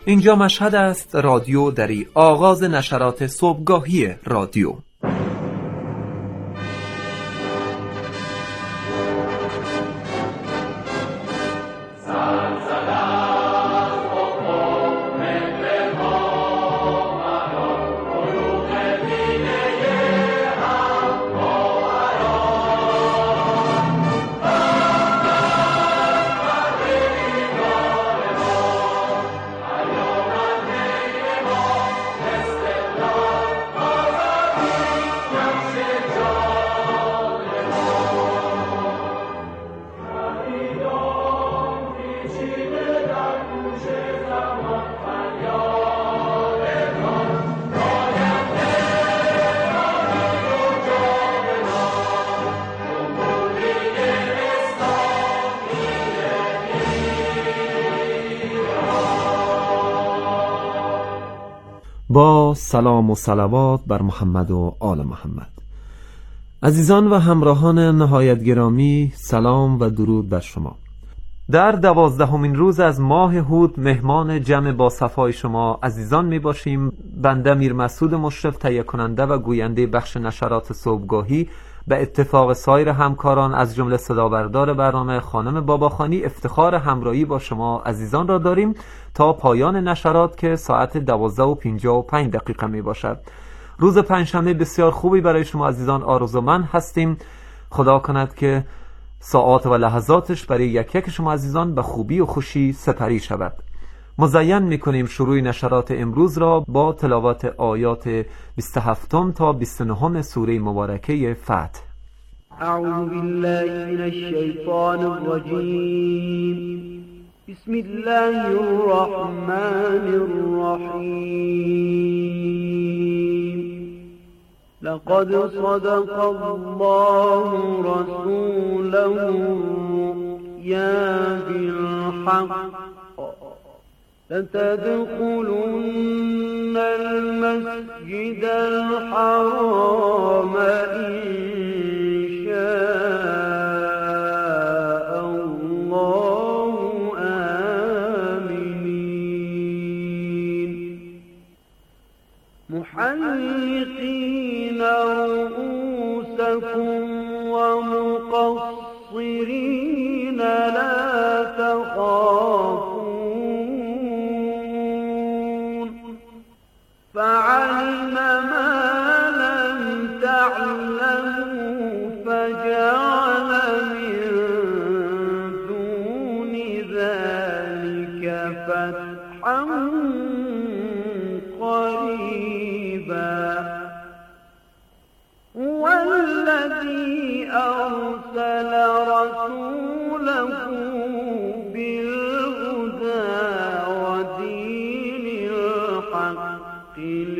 اینجا مشهد است، رادیو دری، آغاز نشرات صبحگاهی رادیو. با سلام و صلوات بر محمد و آل محمد. عزیزان و همراهان نهایت گرامی، سلام و درود بر شما. در 12مین روز از ماه هود مهمان جمع با صفای شما عزیزان می باشیم. بنده میر مسعود مشرف، تهیه کننده و گوینده بخش نشرات صبحگاهی، به اتفاق سایر همکاران از جمله صدابردار برنامه خانم باباخانی، افتخار همراهی با شما عزیزان را داریم تا پایان نشرات که ساعت 12:55 می باشد. روز پنجشنبه بسیار خوبی برای شما عزیزان آرزومند هستیم. خدا کند که ساعات و لحظاتش برای یک یک شما عزیزان به خوبی و خوشی سپری شود. مزین میکنیم شروع نشرات امروز را با تلاوت آیات 27 تا 29 سوره مبارکه فتح. اعوذ بالله من الشیطان الرجیم. بسم الله الرحمن الرحیم. لقد صدق الله رسوله الرؤيا بالحق لتدخلن المسجد الحرام إن شاء الله آمنين محلقين رؤوسكم ومقصرين لا تخافون فعلم ما لم تعلموا فجعل من دون ذلك فتحا قريبا هو الذي أرسل رسوله بالهدى ودين الحق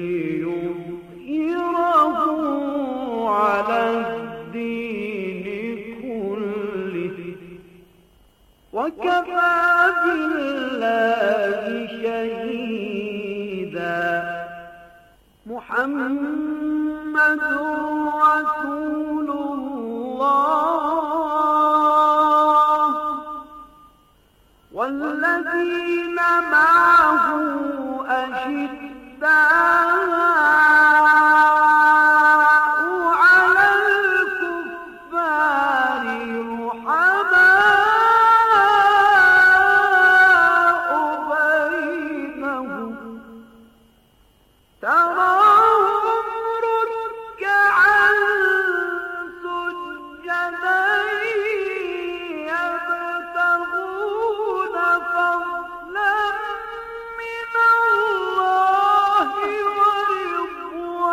ليظهره على الدين كله وكفى بالله شهيدا محمد رسول الله والذين معه أشداء على الكفار رحماء بينهم تراهم ركعا سجدا يبتغون فضلا من الله ورضوانا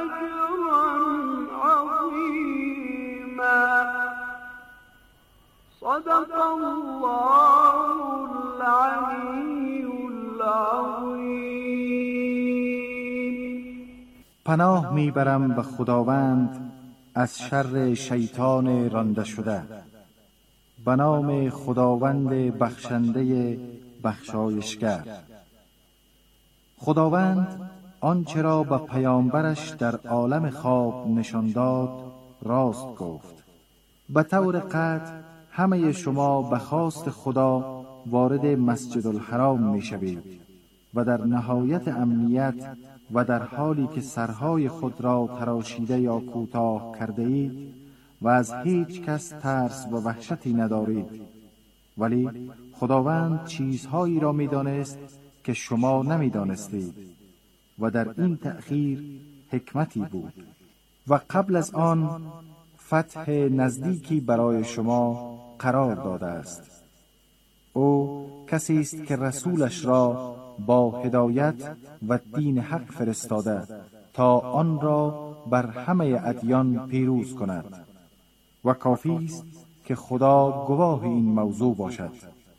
أجرا عظيما صدق الله العلي العظیم. پناه میبرم به خداوند از شر شیطان رانده شده. به نام خداوند بخشنده بخشایشگر. خداوند آنچه را به پیامبرش در عالم خواب نشان داد راست گفت. به طور قطع همه شما به خواست خدا وارد مسجد الحرام می شوید و در نهایت امنیت و در حالی که سرهای خود را تراشیده یا کوتاه کرده اید و از هیچ کس ترس و وحشتی ندارید. ولی خداوند چیزهایی را می دانست که شما نمی دانستید و در این تأخیر حکمتی بود. و قبل از آن فتح نزدیکی برای شما قرار داده است. او کسی است که رسولش را با هدایت و دین حق فرستاده تا آن را بر همه ادیان پیروز کند و کافی است که خدا گواه این موضوع باشد.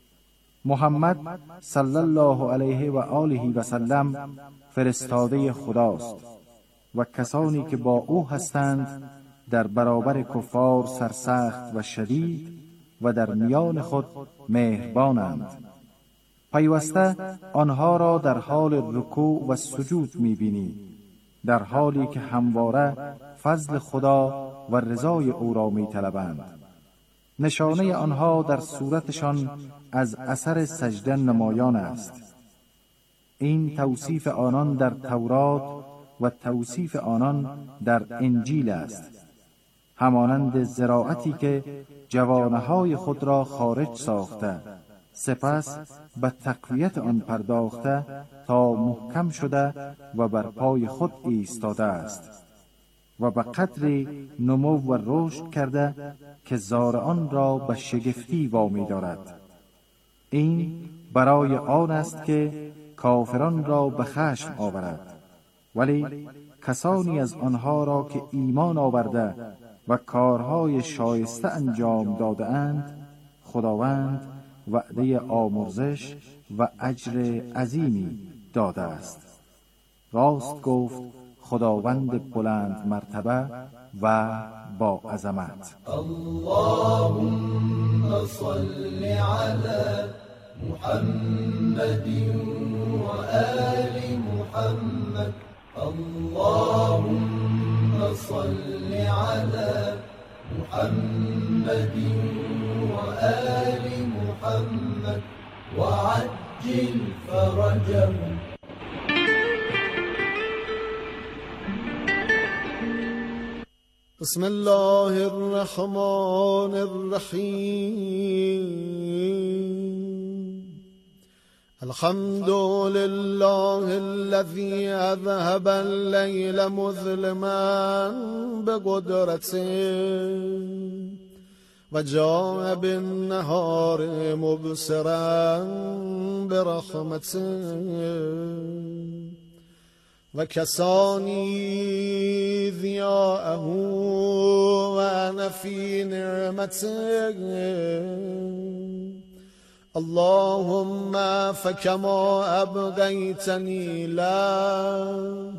محمد صلی الله علیه و آله و سلم فرستاده خداست و کسانی که با او هستند در برابر کفار سرسخت و شدید و در میان خود مهربانند. پیوسته آنها را در حال رکوع و سجود می‌بینی، در حالی که همواره فضل خدا و رضای او را می‌طلبند. نشانه آنها در صورتشان از اثر سجده نمایان است. این توصیف آنان در تورات و توصیف آنان در انجیل است. همانند زراعتی که جوانه‌های خود را خارج ساخته سپس به تقویت آن پرداخته تا محکم شده و بر پای خود ایستاده است و به قدری نمو و رشد کرده که زارعان را به شگفتی وامی دارد. این برای آن است که کافران را به خشم آورد. ولی کسانی از آنها را که ایمان آورده و کارهای شایسته انجام داده اند خداوند وعده آمرزش و اجر عظیمی داده است. راست گفت خداوند بلند مرتبه و با عظمت. اللهم صل علی محمد و آل محمد. اللهم صل علی محمد و آل محمد و عجل فرجهم. بسم الله الرحمن الرحیم. الحمد لله الذي اذهب الليل مظلما بقدرته و جاء بالنهار مبصرا برحمته و کسانی ضیاءه و انا فی نعمته. اللهم فكما ابقيتني لا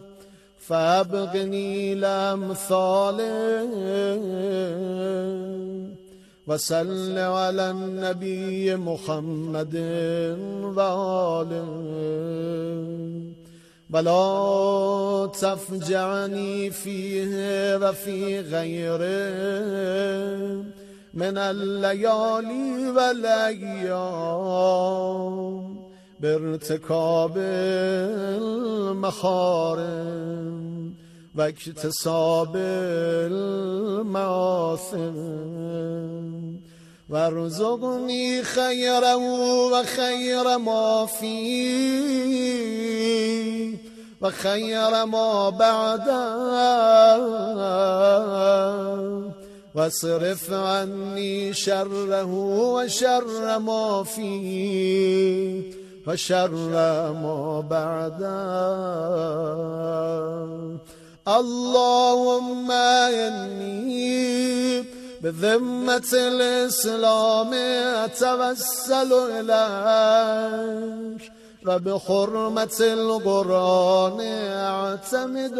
فابقني لامثاله وصل على النبي محمد وآله ولا تفجعني فيه وفي غيره من الليالي والأيام بارتكاب المحارم واكتساب المآثم وارزقني خيره وخير ما فيه وخير ما بعده واصرف عني شره وشر ما فيه وشر ما بعده. اللهم إني بذمة الإسلام أتوسل إليك وبحرمة القرآن أعتمد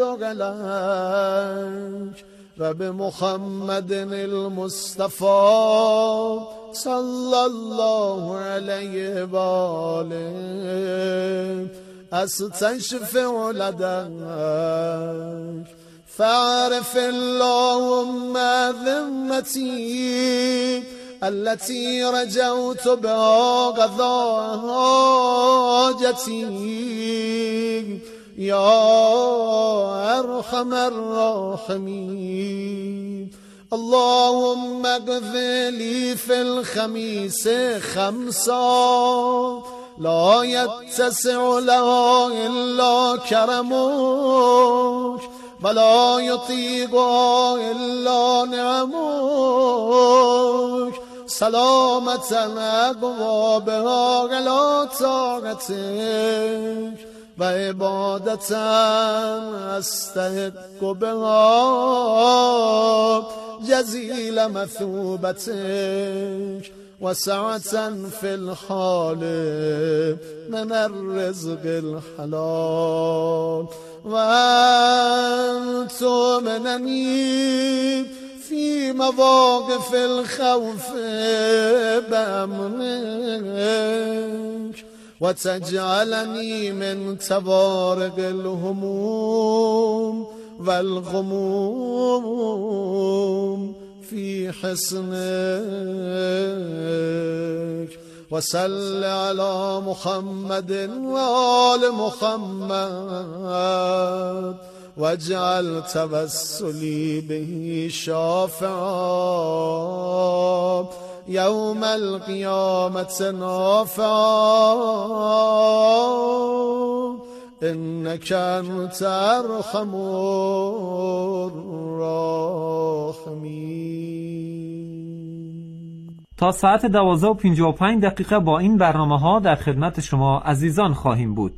عليك وبمحمد المصطفى صلى الله عليه وآله أستشفع لديك فاعرف اللهم ذمتي التي رجوت بها قضاء حاجتي يا أرحم الراحمين. اللهم اغفر لي في الخميس 5 لا يتسع لها إلا كرمك ولا يطيقها إلا نعمك سلامة أبوابها على طاعتك وعبادة أستحق بها جزيل مثوبتك وسعة في الحال من الرزق الحلال وأن تؤمنني في مواقف الخوف بأمنك وتجعلني من توارق الهموم والغموم في حصنك وصل على محمد وآل محمد واجعل توسلي به شافعا يوم القيامة نافعا إنك أنت أرحم الراحمين. تا ساعت 12:55 با این برنامه ها در خدمت شما عزیزان خواهیم بود.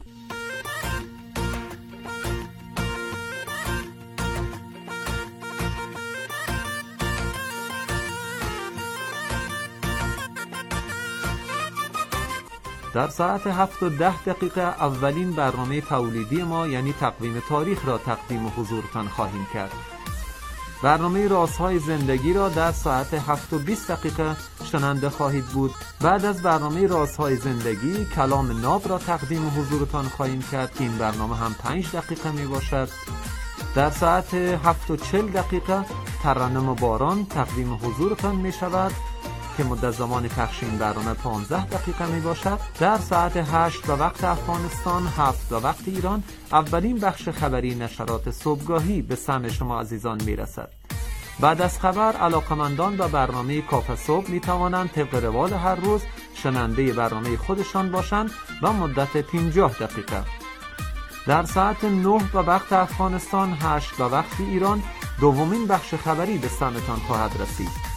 در ساعت 7:10 اولین برنامه تولیدی ما یعنی تقویم تاریخ را تقدیم حضورتان خواهیم کرد. برنامه رازهای زندگی را در ساعت 7:20 شنونده خواهید بود. بعد از برنامه رازهای زندگی کلام ناب را تقدیم حضورتان خواهیم کرد. این برنامه هم 5 دقیقه می باشد. در ساعت 7:40 ترنم باران تقدیم حضورتان می شود که مدت زمان پخش این برنامه 15 دقیقه می باشد. در ساعت 8 به وقت افغانستان، 7 به وقت ایران اولین بخش خبری نشرات صبحگاهی به سمع شما عزیزان می رسد. بعد از خبر علاقمندان به برنامه کافه صبح می توانند طبق روال هر روز شنونده برنامه خودشان باشند و مدت 50 دقیقه. در ساعت 9 به وقت افغانستان، 8 به وقت ایران دومین بخش خبری به سمعتان خواهد رسید.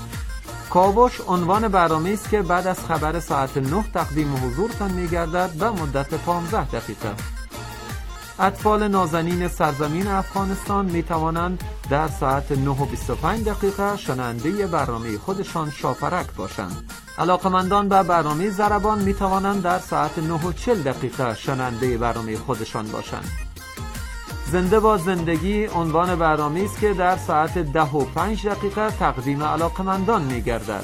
کاوش عنوان برنامه است که بعد از خبر ساعت 9 تقدیم حضورتان می‌گردد و مدت 15 دقیقه. اطفال نازنین سرزمین افغانستان می‌توانند در ساعت 9:25 شنونده برنامه خودشان شاپرک باشند. علاقمندان به برنامه ضربان می‌توانند در ساعت 9:40 شنونده برنامه خودشان باشند. زنده با زندگی عنوان برنامه است که در ساعت 10:05 تقدیم علاقمندان می‌گردد.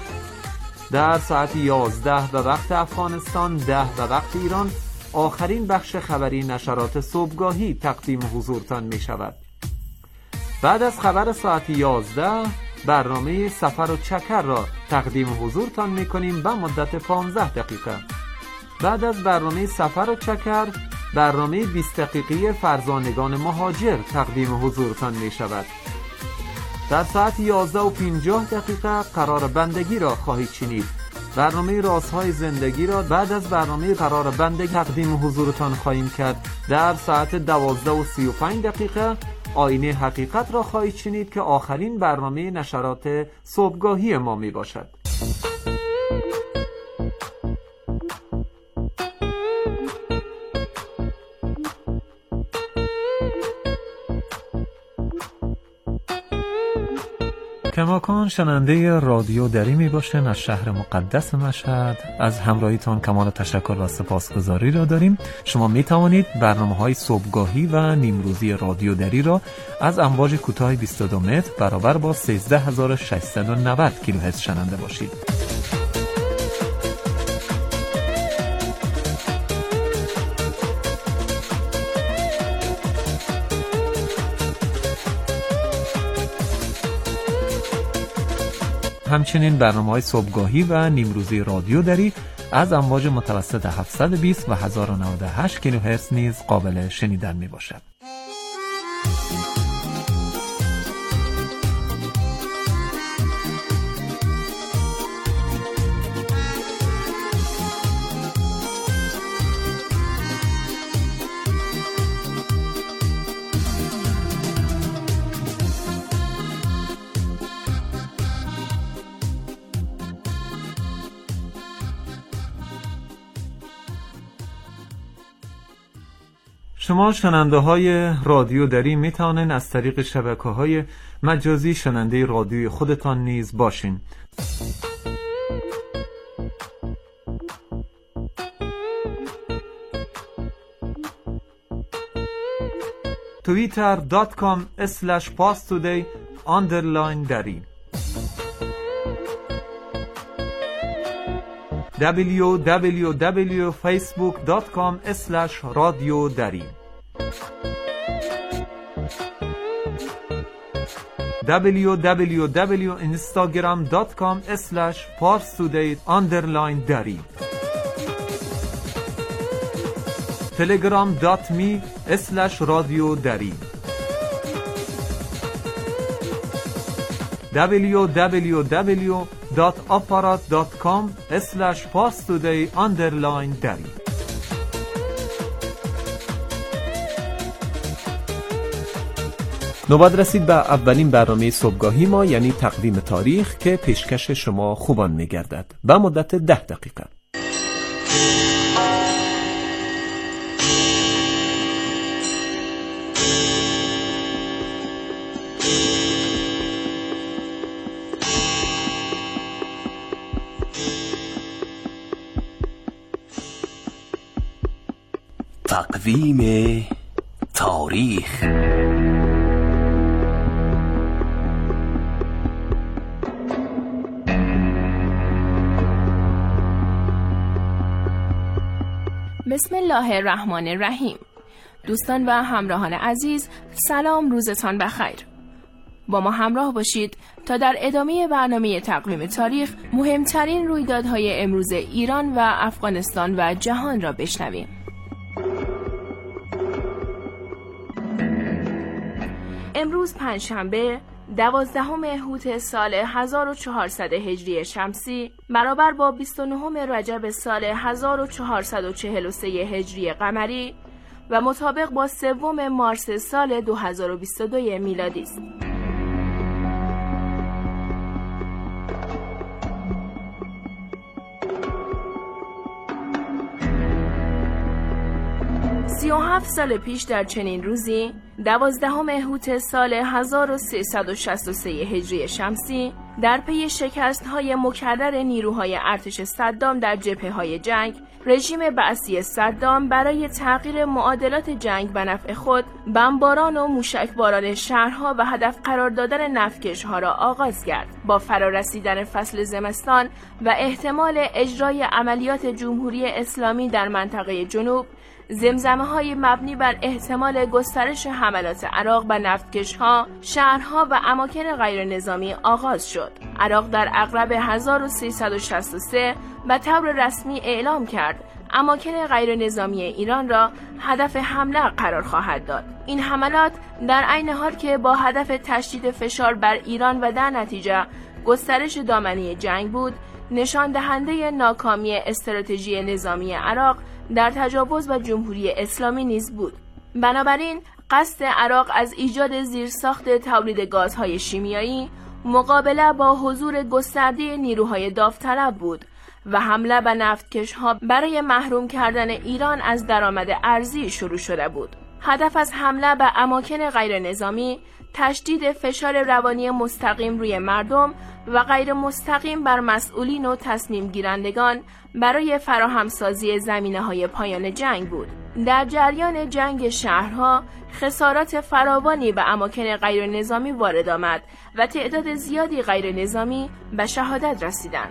در ساعت 11 به وقت افغانستان، 10 به وقت ایران آخرین بخش خبری نشرات صبحگاهی تقدیم حضورتان می‌شود. بعد از خبر ساعت 11 برنامه سفر و چکر را تقدیم حضورتان می‌کنیم به مدت 15 دقیقه. بعد از برنامه سفر و چکر برنامه 20 دقیقه فرزانگان مهاجر تقدیم حضورتان می شود. در ساعت 11:50 قرار بندگی را خواهید شنید. برنامه رازهای زندگی را بعد از برنامه قرار بندگی تقدیم حضورتان خواهیم کرد. در ساعت 12:35 آینه حقیقت را خواهید شنید که آخرین برنامه نشرات صبحگاهی ما می باشد. کماکان شنونده رادیو دری می باشین از شهر مقدس مشهد. از همراهیتان کمال تشکر و سپاسگزاری را داریم. شما می توانید برنامه‌های صبحگاهی و نیمروزی رادیو دری را از امواج کوتاه 22 متر برابر با 13690 کیلوهرتز شنونده باشید. همچنین برنامه‌های صبحگاهی و نیمروزی رادیو دری از امواج متوسط 720 و 1098 کیلوهرتز نیز قابل شنیدن میباشد. شما شنونده های رادیو دری می توانید از طریق شبکه‌های مجازی شنونده رادیوی خودتان نیز باشین. twitter.com/pastoday_dari www.facebook.com/radiodari www.instagram.com/parstoday_dari telegram.me/radiodari www.aparat.com/parstoday_dari نوبت رسید به اولین برنامه صبحگاهی ما، یعنی تقویم تاریخ که پیشکش شما خوبان می‌گردد به مدت 10 دقیقه. تقویم تاریخ. بسم الله الرحمن الرحیم. دوستان و همراهان عزیز، سلام، روزتان بخیر. با ما همراه باشید تا در ادامه برنامه تقویم تاریخ مهمترین رویدادهای امروز ایران و افغانستان و جهان را بشنویم. امروز پنجشنبه 12 هوت سال 1400 هجری شمسی برابر با 29 رجب سال 1443 هجری قمری و مطابق با 3 مارس سال 2022 میلادی است. سی و 7 سال پیش در چنین روزی 12 هوت سال 1363 هجری شمسی در پی شکست‌های مکرر نیروهای ارتش صدام در جبهه‌های جنگ، رژیم بعثی صدام برای تغییر معادلات جنگ به نفع خود بمباران و موشکباران شهرها و هدف قرار دادن نفتکش‌ها را آغاز کرد. با فرارسیدن فصل زمستان و احتمال اجرای عملیات جمهوری اسلامی در منطقه جنوب، زمزمه‌های مبنی بر احتمال گسترش حملات عراق به نفتکش‌ها، شهرها و اماکن غیر نظامی آغاز شد. عراق در اغرب 1363 به طور رسمی اعلام کرد اماکن غیر نظامی ایران را هدف حمله قرار خواهد داد. این حملات در عین حال که با هدف تشدید فشار بر ایران و در نتیجه گسترش دامنه جنگ بود، نشان دهنده ناکامی استراتژی نظامی عراق در تجاوز و جمهوری اسلامی نیز بود. بنابراین قصد عراق از ایجاد زیرساخت تولید گازهای شیمیایی مقابله با حضور گسترده نیروهای داوطلب بود و حمله به نفتکش‌ها برای محروم کردن ایران از درآمد ارزی شروع شده بود. هدف از حمله به اماکن غیر نظامی تشدید فشار روانی مستقیم روی مردم و غیر مستقیم بر مسئولین و تصمیم گیرندگان برای فراهمسازی زمینه‌های پایان جنگ بود. در جریان جنگ شهرها خسارات فراوانی به اماکن غیر نظامی وارد آمد و تعداد زیادی غیر نظامی به شهادت رسیدند.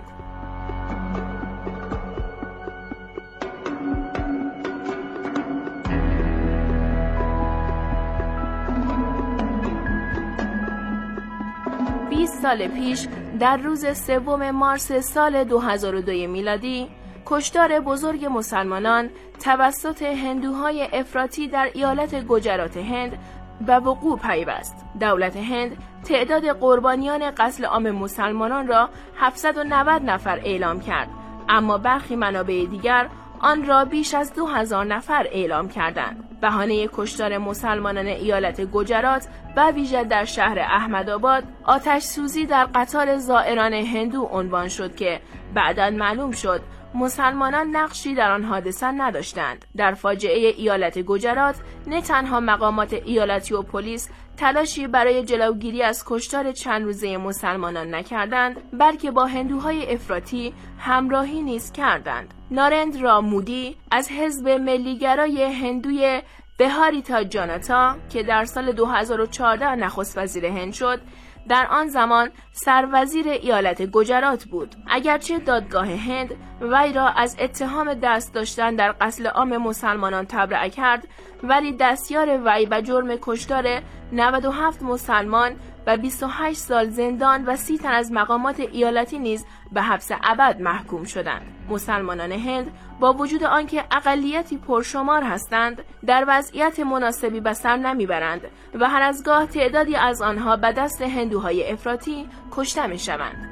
سال پیش در روز 3 مارس سال 2002 میلادی کشتار بزرگ مسلمانان توسط هندوهای افراطی در ایالت گجرات هند به وقوع پیوست. دولت هند تعداد قربانیان قتل عام مسلمانان را 790 نفر اعلام کرد، اما برخی منابع دیگر آن را بیش از 2000 نفر اعلام کردند. بهانه کشتار مسلمانان ایالت گجرات و ویژه در شهر احمدآباد آتش سوزی در قطار زائران هندو عنوان شد که بعداً معلوم شد مسلمانان نقشی در آن حادثه نداشتند. در فاجعه ایالت گجرات نه تنها مقامات ایالتی و پلیس تلاشی برای جلوگیری از کشتار چند روزه مسلمانان نکردند، بلکه با هندوهای افراطی همراهی نیز کردند. نارندرا مودی از حزب ملیگرای هندوی بهاریتا جاناتا که در سال 2014 نخست وزیر هند شد، در آن زمان سروزیر ایالت گجرات بود. اگرچه دادگاه هند وی را از اتهام دست داشتن در قتل عام مسلمانان تبرئه کرد، ولی دستیار وی به جرم کشتار 97 مسلمان و 28 سال زندان و 30 تن از مقامات ایالتی نیز به حبس ابد محکوم شدند. مسلمانان هند با وجود آنکه اقلیتی پرشمار هستند، در وضعیت مناسبی به سر نمیبرند و هر از گاه تعدادی از آنها به دست هندوهای افراطی کشته میشوند.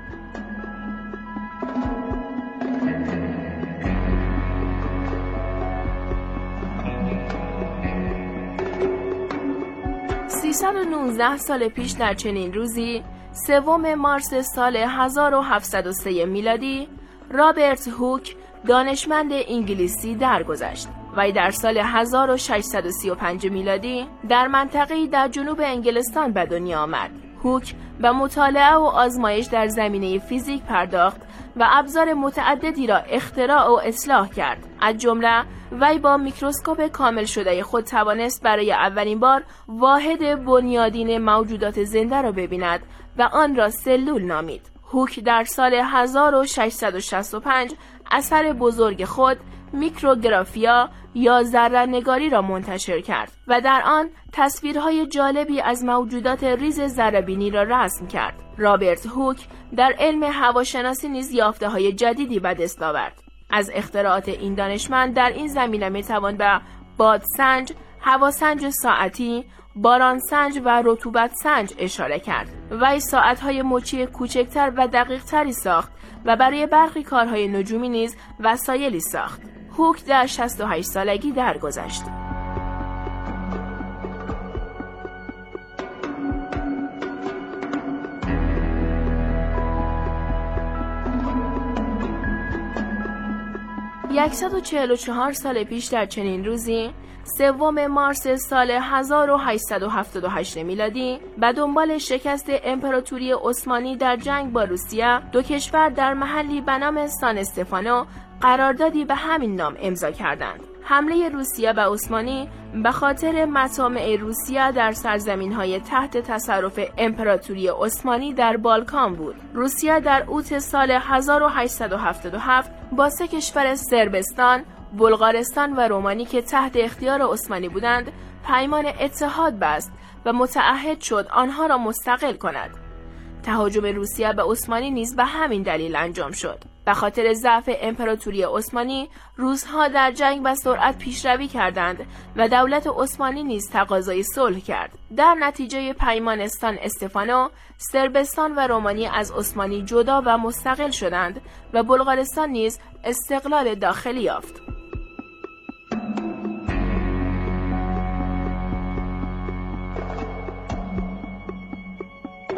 (319 سال پیش در چنین روزی 3 مارس سال 1703 میلادی رابرت هوک دانشمند انگلیسی درگذشت. وی در سال 1635 میلادی در منطقه‌ای در جنوب انگلستان به دنیا آمد. هوک به مطالعه و آزمایش در زمینه فیزیک پرداخت و ابزار متعددی را اختراع و اصلاح کرد. از جمله وی با میکروسکوپ کامل شده خود توانست برای اولین بار واحد بنیادین موجودات زنده را ببیند و آن را سلول نامید. هوک در سال 1665 اثر بزرگ خود میکروگرافیا یا ذره‌نگاری را منتشر کرد و در آن تصویرهای جالبی از موجودات ریز ذره‌بینی را رسم کرد. رابرت هوک در علم هواشناسی نیز یافته‌های جدیدی به دست آورد. از اختراعات این دانشمند در این زمینه میتوان به بادسنج، هواسنج ساعتی، بارانسنج و رطوبت سنج اشاره کرد. وی ساعت‌های مچی کوچکتر و دقیق‌تری ساخت و برای برخی کارهای نجومی نیز وسایلی ساخت. هوک در 68 سالگی درگذشت. یکصد و 44 سال پیش در چنین روزی 3 مارس سال 1878 میلادی به دنبال شکست امپراتوری عثمانی در جنگ با روسیه، دو کشور در محلی به نام سان استفانو قراردادی به همین نام امضا کردند. حمله روسیه به عثمانی به خاطر مطامع روسیه در سرزمین‌های تحت تصرف امپراتوری عثمانی در بالکان بود. روسیه در اوت سال 1877 با 3 کشور صربستان، بلغارستان و رومانی که تحت اختیار عثمانی بودند پیمان اتحاد بست و متعهد شد آنها را مستقل کند. تهاجم روسیه به عثمانی نیز به همین دلیل انجام شد. به خاطر ضعف امپراتوری عثمانی، روس‌ها در جنگ به سرعت پیشروی کردند و دولت عثمانی نیز تقاضای صلح کرد. در نتیجه پیمان سان استفانو، صربستان و رومانی از عثمانی جدا و مستقل شدند و بلغارستان نیز استقلال داخلی یافت.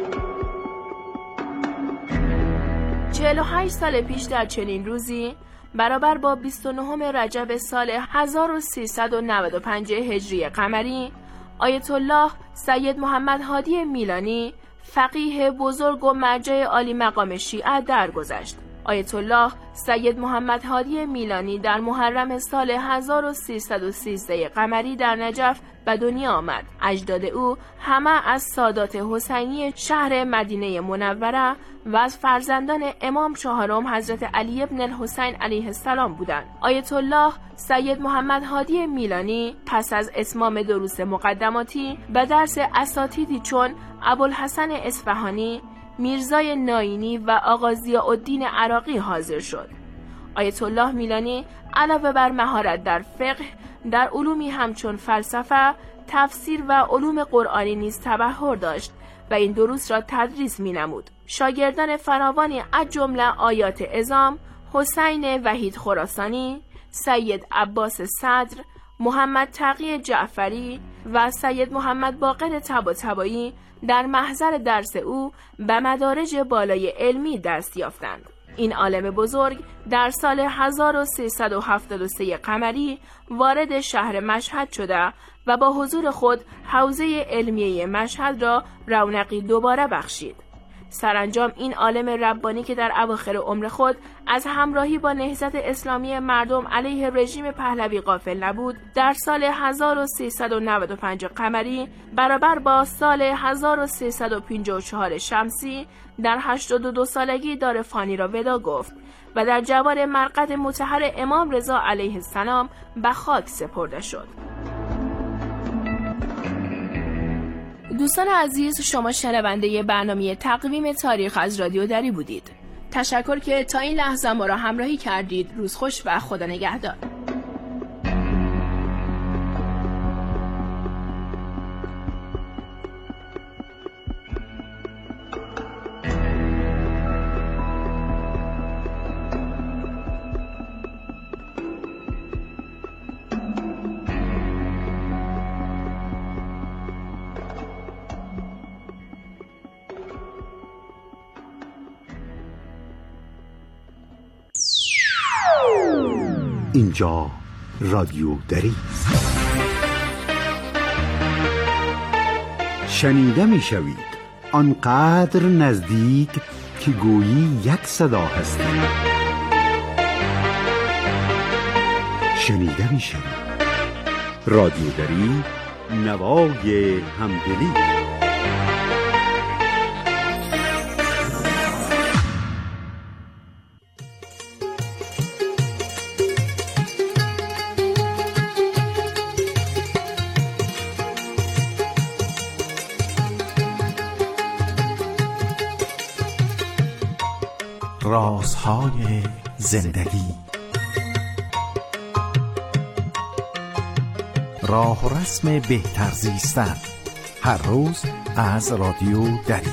و 8 سال پیش در چنین روزی برابر با 29 رجب سال 1395 هجری قمری، آیت الله سید محمد هادی میلانی، فقیه بزرگ و مرجع عالی مقام شیعه درگذشت. آیت الله سید محمد هادی میلانی در محرم سال 1313 قمری در نجف به دنیا آمد. اجداد او همه از سادات حسینی شهر مدینه منوره و از فرزندان امام چهارم حضرت علی ابن الحسین علیه السلام بودند. آیت الله سید محمد هادی میلانی پس از اتمام دروس مقدماتی به درس اساتیدی چون ابوالحسن اصفهانی، میرزای ناینی و آقا ضیاءالدین عراقی حاضر شد. آیت الله میلانی علاوه بر مهارت در فقه، در علومی همچون فلسفه، تفسیر و علوم قرآنی نیز تبحر داشت و این دروس را تدریس می‌نمود. شاگردان فراوانی از جمله آیات عظام، حسین وحید خراسانی، سید عباس صدر، محمد تقی جعفری و سید محمد باقر طباطبایی در محضر درس او به مدارج بالای علمی دست یافتند. این عالم بزرگ در سال 1373 قمری وارد شهر مشهد شده و با حضور خود حوزه علمیه مشهد را رونقی دوباره بخشید. سرانجام این عالم ربانی که در اواخر عمر خود از همراهی با نهضت اسلامی مردم علیه رژیم پهلوی غافل نبود، در سال 1395 قمری برابر با سال 1354 شمسی در 82 سالگی دار فانی را ودا گفت و در جوار مرقد مطهر امام رضا علیه السلام به خاک سپرده شد. دوستان عزیز، شما شنونده برنامه تقویم تاریخ از رادیو دری بودید. تشکر که تا این لحظه ما را همراهی کردید. روز خوش و خدا نگهدار. اینجا رادیو دری است. شنیده می شوید آنقدر نزدیک که گویی یک صدا هستید. شنیده می شوید رادیو دری، نوای همدلی. رازهای زندگی، راه و رسم بهتر زیستن، هر روز از رادیو دری.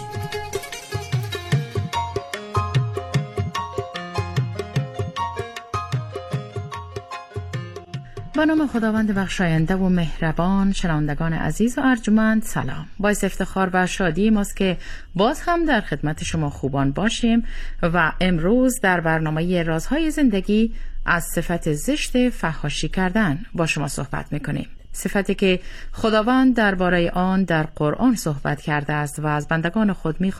با نام خداوند بخشاینده و مهربان، شنوندگان عزیز و ارجمند سلام. باعث افتخار و شادی ماست که باز هم در خدمت شما خوبان باشیم و امروز در برنامه رازهای زندگی از صفت زشت فحاشی کردن با شما صحبت میکنیم. صفتی که خداوند درباره آن در قرآن صحبت کرده است و از بندگان خود میخواهد